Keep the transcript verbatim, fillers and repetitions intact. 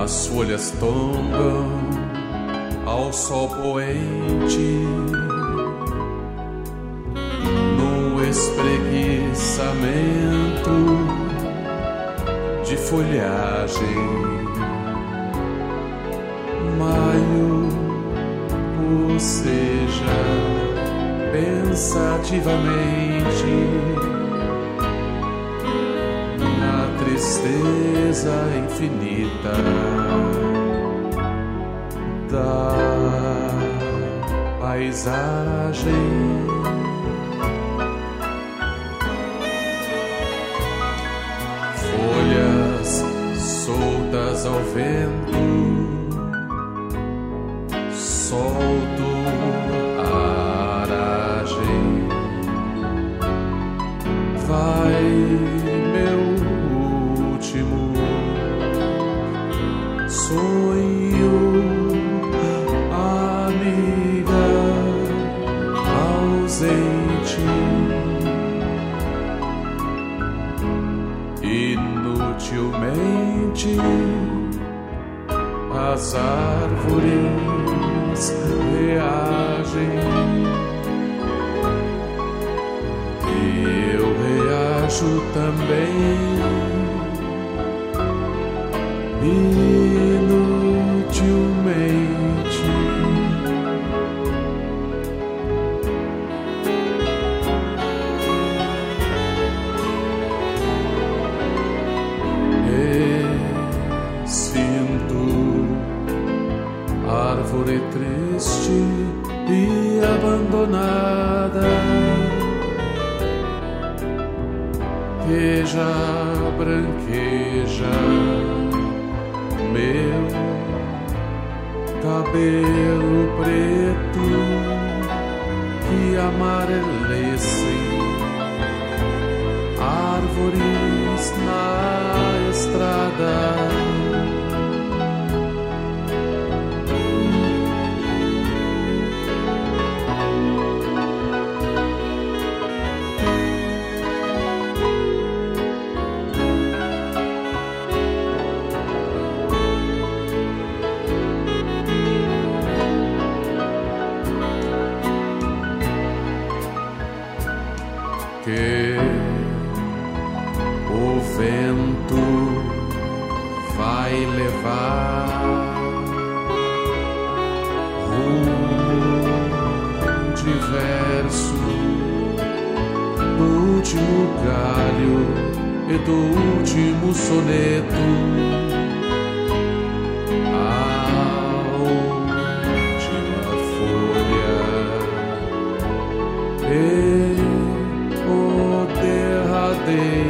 As folhas tombam ao sol poente, num espreguiçamento de folhagem. Maio boceja pensativamente na tristeza infinita da paisagem. Folhas soltas ao vento, solto a aragem. Vai, meu último sonho, amiga ausente. Inutilmente as árvores reagem. Eu reajo também, inutilmente. Árvore triste e abandonada, que já branqueja meu cabelo preto, que amarelece árvores na estrada. Que o vento vai levar rumo diverso do último galho e do último soneto. A última folha e o derradeiro